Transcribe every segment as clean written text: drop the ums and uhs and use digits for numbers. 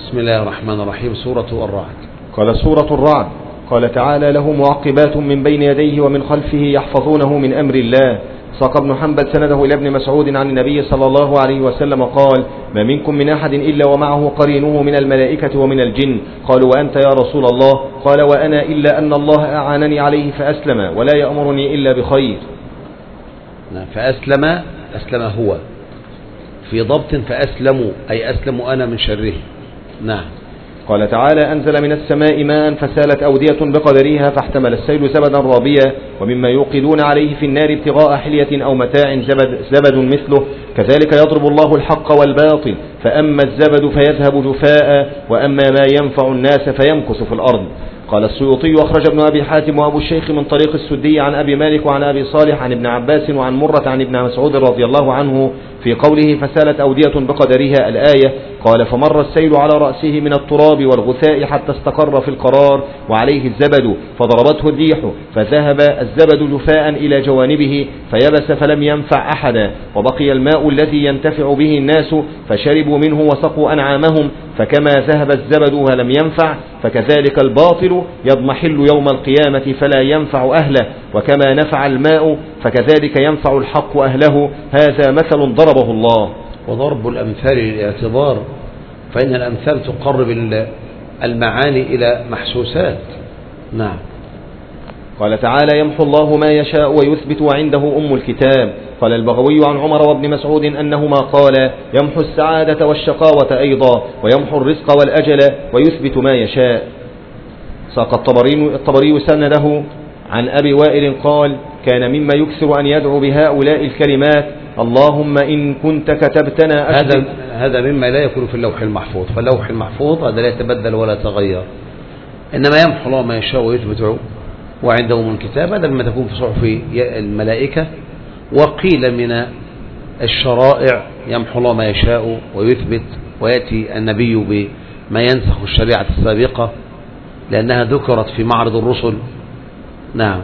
بسم الله الرحمن الرحيم. سورة الرعد. قال سورة الرعد. قال تعالى: له معقبات من بين يديه ومن خلفه يحفظونه من أمر الله. ساق ابن حنبل سنده إلى ابن مسعود عن النبي صلى الله عليه وسلم قال: ما منكم من أحد إلا ومعه قرينه من الملائكة ومن الجن. قالوا: وأنت يا رسول الله؟ قال: وأنا إلا أن الله أعانني عليه فأسلم ولا يأمرني إلا بخير. فأسلم، أسلم هو في ضبط، فأسلموا أي أسلموا أنا من شره. نعم. قال تعالى: أنزل من السماء ماء فسالت أودية بقدرها فاحتمل السيل زبدا رابيا ومما يوقدون عليه في النار ابتغاء حلية أو متاع زبد مثله كذلك يضرب الله الحق والباطل فأما الزبد فيذهب جفاء وأما ما ينفع الناس فيمكث في الأرض. قال السيوطي: أخرج ابن أبي حاتم وأبو الشيخ من طريق السدي عن أبي مالك وعن أبي صالح عن ابن عباس وعن مرة عن ابن مسعود رضي الله عنه في قوله فسالت أودية بقدرها الآية. قال: فمر السيل على رأسه من التراب والغثاء حتى استقر في القرار وعليه الزبد فضربته الريح فذهب الزبد جفاء إلى جوانبه فيبس فلم ينفع أحدا وبقي الماء الذي ينتفع به الناس فشربوا منه وسقوا أنعامهم فكما ذهب الزبد ولم ينفع فكذلك الباطل يضمحل يوم القيامة فلا ينفع أهله وكما نفع الماء فكذلك ينفع الحق أهله. هذا مثل ضربه الله. وضرب الأمثال للاعتبار، فإن الأمثال تقرب المعاني إلى محسوسات. نعم. قال تعالى: يمحو الله ما يشاء ويثبت وعنده أم الكتاب. قال البغوي عن عمر وابن مسعود أنهما قال: يمحو السعادة والشقاوة أيضا ويمحو الرزق والأجل ويثبت ما يشاء. ساق الطبري سنده عن أبي وائل قال: كان مما يكثر أن يدعو بهؤلاء الكلمات: اللهم إن كنت كتبتنا هذا مما لا يكون في اللوح المحفوظ، فاللوح المحفوظ هذا لا يتبدل ولا تغير، إنما يمحو الله ما يشاء ويثبت وعنده من الكتاب. هذا لما تكون في صحف الملائكة. وقيل من الشرائع يمحو الله ما يشاء ويثبت، ويأتي النبي بما ينسخ الشريعة السابقة لأنها ذكرت في معرض الرسل. نعم.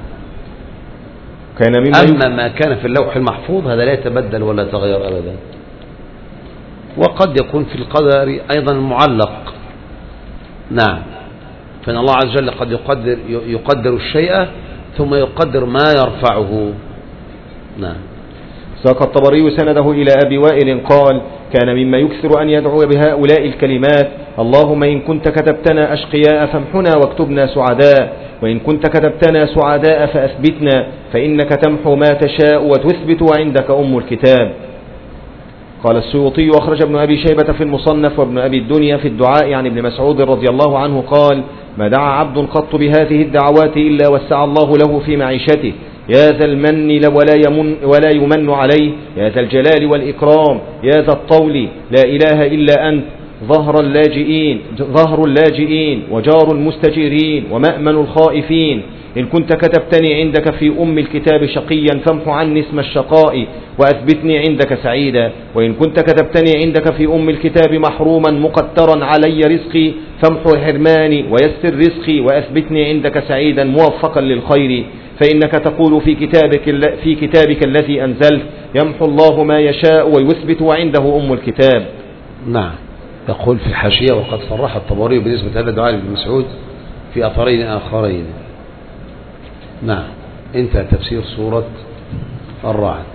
أما ما كان في اللوح المحفوظ هذا لا يتبدل ولا تغير أبدا. وقد يكون في القدر أيضا معلق. نعم. فإن الله عز وجل قد يقدر الشيء ثم يقدر ما يرفعه. نعم. ساق الطبري سنده إلى أبي وائل قال: كان مما يكثر أن يدعو بهؤلاء الكلمات: اللهم إن كنت كتبتنا أشقياء فامحنا واكتبنا سعداء وإن كنت كتبتنا سعداء فأثبتنا فإنك تمحو ما تشاء وتثبت وعندك أم الكتاب. قال السيوطي: أخرج ابن أبي شيبة في المصنف وابن أبي الدنيا في الدعاء عن ابن مسعود رضي الله عنه قال: ما دعا عبد قط بهذه الدعوات إلا وسع الله له في معيشته، يا ذا المن ولا يمن عليه، يا ذا الجلال والإكرام، يا ذا الطول، لا إله إلا أنت، ظهر اللاجئين وجار المستجيرين ومأمن الخائفين. إن كنت كتبتني عندك في أم الكتاب شقيا فامحو عني اسم الشقاء وأثبتني عندك سعيدا، وإن كنت كتبتني عندك في أم الكتاب محروما مقترا علي رزقي فامحو حرماني ويسر رزقي وأثبتني عندك سعيدا موفقا للخير. فإنك تقول في كتابك الذي أنزلت: يمحو الله ما يشاء ويثبت وعنده أم الكتاب. نعم. يقول في الحاشية: وقد صرح الطبري بالنسبة لهذا الدعاء لابن مسعود في أثرين آخرين. نعم. انتهى تفسير سورة الرعد.